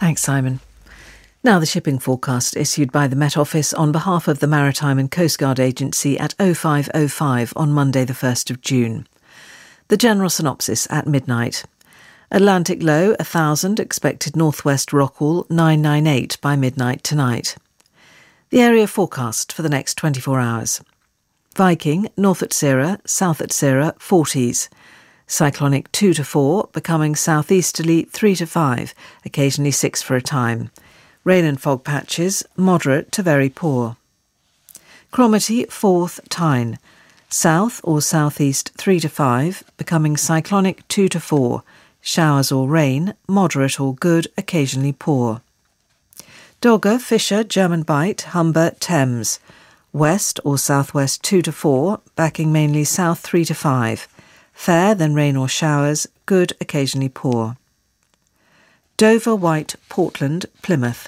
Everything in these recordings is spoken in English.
Thanks, Simon. Now the shipping forecast issued by the Met Office on behalf of the Maritime and Coast Guard Agency at 05:05 on Monday the 1st of June. The general synopsis at midnight. Atlantic low 1000, expected northwest Rockall 998 by midnight tonight. The area forecast for the next 24 hours. Viking, north at Syrah, south at Syrah, 40s. Cyclonic 2 to 4, becoming southeasterly 3 to 5, occasionally 6 for a time. Rain and fog patches, moderate to very poor. Cromarty 4th, Tyne. South or southeast 3 to 5, becoming cyclonic 2 to 4. Showers or rain, moderate or good, occasionally poor. Dogger, Fisher, German Bight, Humber, Thames. West or southwest 2 to 4, backing mainly south 3 to 5. Fair, then rain or showers, good, occasionally poor. Dover, White, Portland, Plymouth.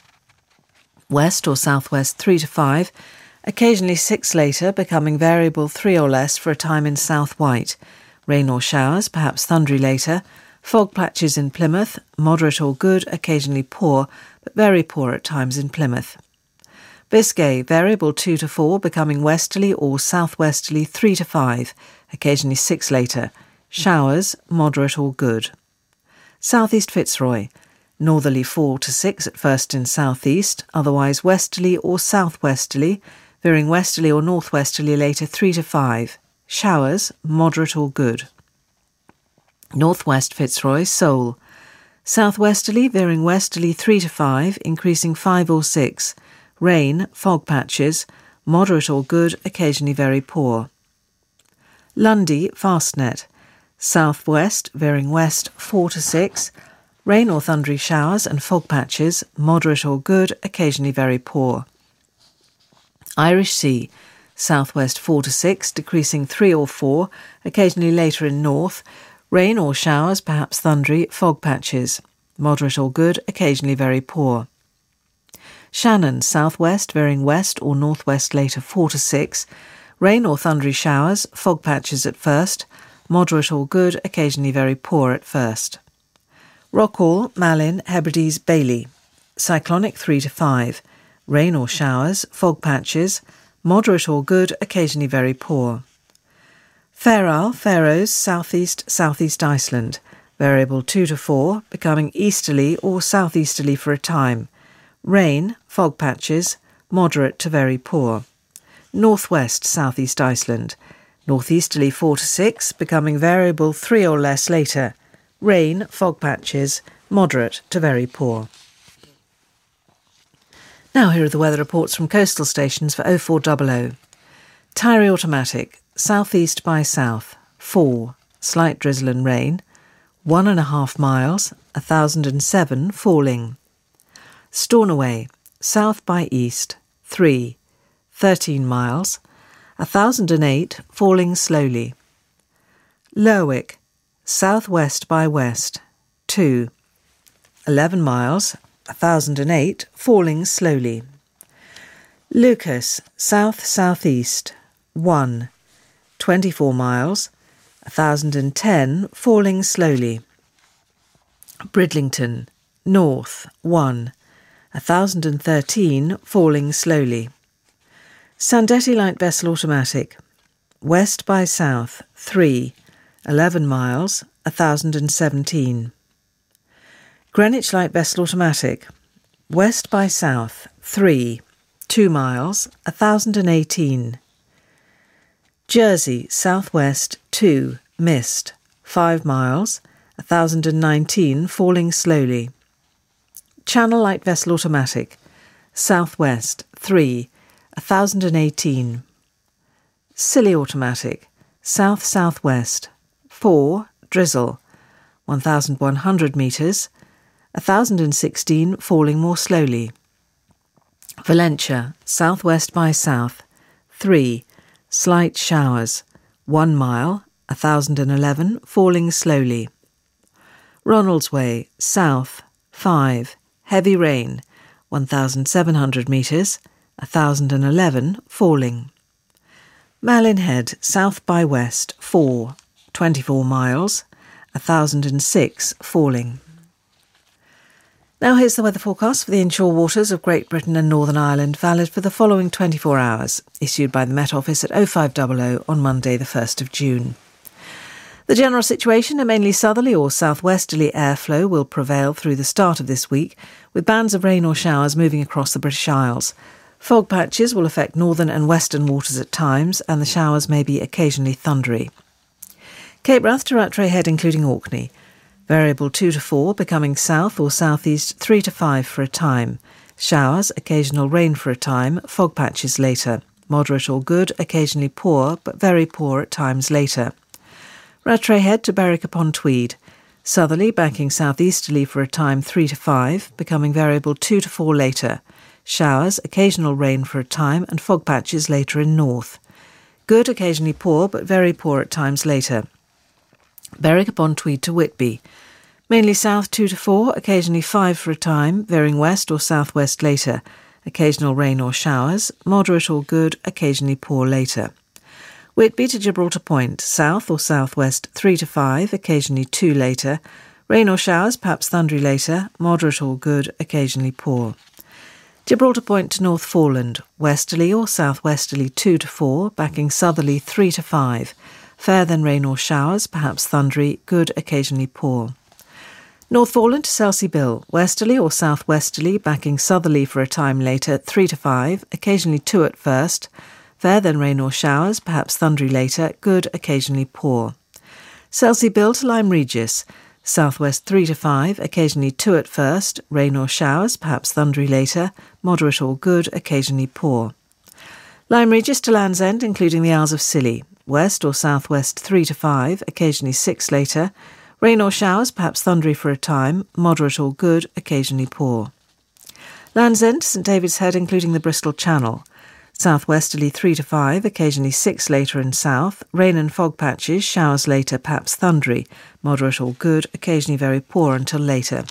West or southwest 3 to 5, occasionally 6 later, becoming variable 3 or less for a time in South White. Rain or showers, perhaps thundery later. Fog patches in Plymouth, moderate or good, occasionally poor, but very poor at times in Plymouth. Biscay, variable 2 to 4, becoming westerly or southwesterly 3 to 5, occasionally 6 later. Showers, moderate or good. Southeast Fitzroy, northerly 4 to 6 at first in southeast, otherwise westerly or southwesterly, veering westerly or northwesterly later 3 to 5. Showers, moderate or good. Northwest Fitzroy, Sole. Southwesterly, veering westerly 3 to 5, increasing 5 or 6. Rain, fog patches, moderate or good, occasionally very poor. Lundy, Fastnet. Southwest, veering west 4 to 6. Rain or thundery showers and fog patches, moderate or good, occasionally very poor. Irish Sea. Southwest 4 to 6, decreasing 3 or 4, occasionally later in north. Rain or showers, perhaps thundery, fog patches. Moderate or good, occasionally very poor. Shannon, southwest, veering west or northwest later 4 to 6. Rain or thundery showers, fog patches at first. Moderate or good, occasionally very poor at first. Rockall, Malin, Hebrides, Bailey. Cyclonic 3 to 5. Rain or showers, fog patches. Moderate or good, occasionally very poor. Fair Faroes, southeast, southeast Iceland. Variable 2 to 4, becoming easterly or southeasterly for a time. Rain, fog patches, moderate to very poor. Northwest, southeast Iceland. Northeasterly 4 to 6, becoming variable 3 or less later. Rain, fog patches, moderate to very poor. Now here are the weather reports from coastal stations for 0400. Tyree Automatic, southeast by south, 4, slight drizzle and rain, 1.5 miles, 1007, falling. Stornoway, south by east, 3, 13 miles, 1008, falling slowly. Lerwick, southwest by west, 2, 11 miles, 1008, falling slowly. Lucas, south-southeast, 1, 24 miles, 1010, falling slowly. Bridlington, north, 1, 1013, falling slowly. Sandetti Light Vessel Automatic, west by south, 3, 11 miles, 1017. Greenwich Light Vessel Automatic, west by south, 3, 2 miles, 1018. Jersey, southwest, 2, mist, 5 miles, 1019, falling slowly. Channel Light Vessel Automatic, southwest, 3, 1018. Scilly Automatic, south-southwest, 4, drizzle, 1,100 metres, 1016, falling more slowly. Valentia, southwest by south, 3, slight showers, 1 mile, 1011, falling slowly. Ronaldsway, south, 5, heavy rain, 1,700 metres, 1011, falling. Malin Head, south by west, 4, 24 miles, 1006, falling. Now here's the weather forecast for the inshore waters of Great Britain and Northern Ireland, valid for the following 24 hours, issued by the Met Office at 0500 on Monday the 1st of June. The general situation, a mainly southerly or southwesterly airflow, will prevail through the start of this week, with bands of rain or showers moving across the British Isles. Fog patches will affect northern and western waters at times, and the showers may be occasionally thundery. Cape Wrath to Rattray Head, including Orkney. Variable 2 to 4, becoming south or southeast 3 to 5 for a time. Showers, occasional rain for a time, fog patches later. Moderate or good, occasionally poor, but very poor at times later. Rattray Head to Berwick upon Tweed. Southerly, backing southeasterly for a time 3 to 5, becoming variable 2 to 4 later. Showers, occasional rain for a time, and fog patches later in north. Good, occasionally poor, but very poor at times later. Berwick upon Tweed to Whitby. Mainly south 2 to 4, occasionally 5 for a time, veering west or southwest later. Occasional rain or showers, moderate or good, occasionally poor later. Whitby to Gibraltar Point, south or southwest 3 to 5, occasionally 2 later. Rain or showers, perhaps thundery later, moderate or good, occasionally poor. Gibraltar Point to North Foreland, westerly or southwesterly 2 to 4, backing southerly 3 to 5. Fair then rain or showers, perhaps thundery, good, occasionally poor. North Foreland to Selsey Bill, westerly or southwesterly, backing southerly for a time later 3 to 5, occasionally 2 at first. Fair then rain or showers, perhaps thundery later, good, occasionally poor. Selsey Bill to Lyme Regis, southwest 3 to 5, occasionally 2 at first, rain or showers, perhaps thundery later, moderate or good, occasionally poor. Lyme Regis to Land's End, including the Isles of Scilly, west or southwest 3 to 5, occasionally 6 later, rain or showers, perhaps thundery for a time, moderate or good, occasionally poor. Land's End to St David's Head, including the Bristol Channel, southwesterly 3 to 5, occasionally 6 later and south, rain and fog patches, showers later, perhaps thundery, moderate or good, occasionally very poor until later.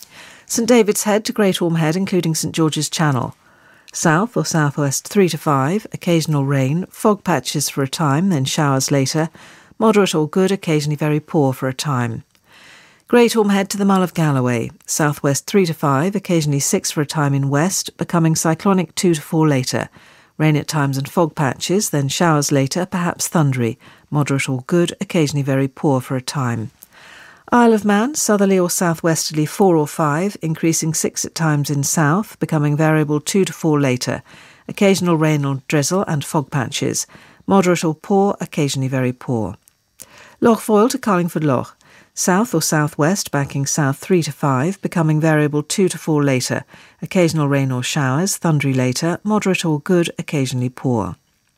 St David's Head to Great Orme Head, including St George's Channel, south or southwest 3 to 5, occasional rain, fog patches for a time, then showers later, moderate or good, occasionally very poor for a time. Great Orme Head to the Mull of Galloway, southwest 3 to 5, occasionally 6 for a time in west, becoming cyclonic 2 to 4 later. Rain at times and fog patches, then showers later, perhaps thundery, moderate or good, occasionally very poor for a time. Isle of Man, southerly or southwesterly 4 or 5, increasing 6 at times in south, becoming variable 2 to 4 later. Occasional rain or drizzle and fog patches. Moderate or poor, occasionally very poor. Loch Foyle to Carlingford Loch, south or southwest, backing south 3 to 5, becoming variable 2 to 4 later. Occasional rain or showers, thundery later, moderate or good, occasionally poor.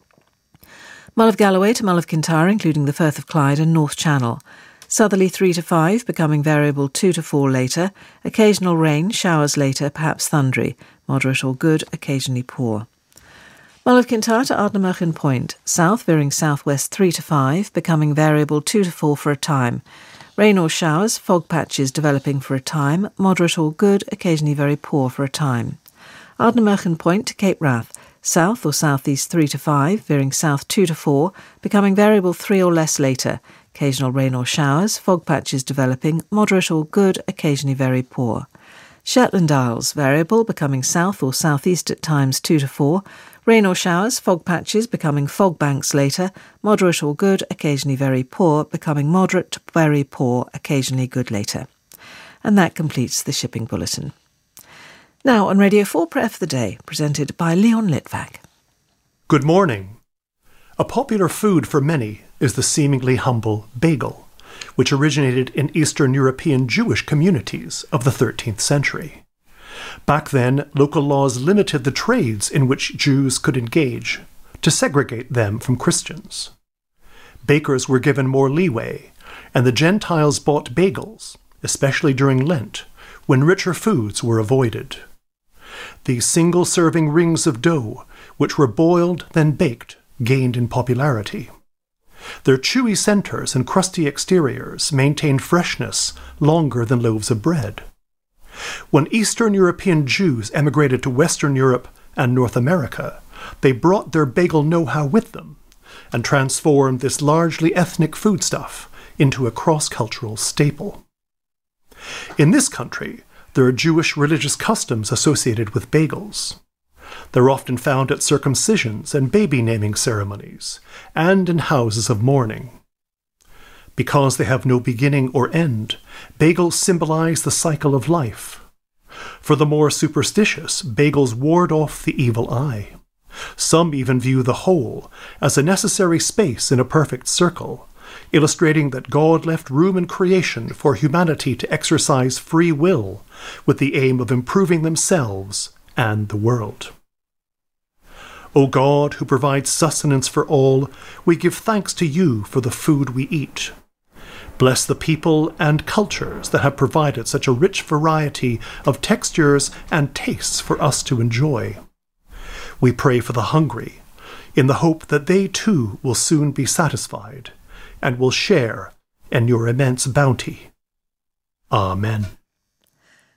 Mull of Galloway to Mull of Kintyre, including the Firth of Clyde and North Channel. Southerly 3 to 5, becoming variable 2 to 4 later. Occasional rain, showers later, perhaps thundery. Moderate or good, occasionally poor. Mull of Kintyre to Ardnamurchan Point. South veering southwest 3 to 5, becoming variable 2 to 4 for a time. Rain or showers, fog patches developing for a time. Moderate or good, occasionally very poor for a time. Ardnamurchan Point to Cape Wrath. South or southeast 3 to 5, veering south 2 to 4, becoming variable 3 or less later. Occasional rain or showers, fog patches developing, moderate or good, occasionally very poor. Shetland Isles, variable, becoming south or southeast at times 2 to 4, rain or showers, fog patches becoming fog banks later, moderate or good, occasionally very poor, becoming moderate to very poor, occasionally good later. And that completes the shipping bulletin. Now on Radio 4 Prayer for the Day, presented by Leon Litvak. Good morning. A popular food for many is the seemingly humble bagel, which originated in Eastern European Jewish communities of the 13th century. Back then, local laws limited the trades in which Jews could engage to segregate them from Christians. Bakers were given more leeway, and the Gentiles bought bagels, especially during Lent, when richer foods were avoided. These single-serving rings of dough, which were boiled, then baked, gained in popularity. Their chewy centers and crusty exteriors maintained freshness longer than loaves of bread. When Eastern European Jews emigrated to Western Europe and North America, they brought their bagel know-how with them and transformed this largely ethnic foodstuff into a cross-cultural staple. In this country, There are Jewish religious customs associated with bagels. They're often found at circumcisions and baby naming ceremonies, and in houses of mourning. Because they have no beginning or end, bagels symbolize the cycle of life. For the more superstitious, bagels ward off the evil eye. Some even view the hole as a necessary space in a perfect circle, illustrating that God left room in creation for humanity to exercise free will with the aim of improving themselves and the world. O God, who provides sustenance for all, we give thanks to you for the food we eat. Bless the people and cultures that have provided such a rich variety of textures and tastes for us to enjoy. We pray for the hungry, in the hope that they too will soon be satisfied and will share in your immense bounty. Amen.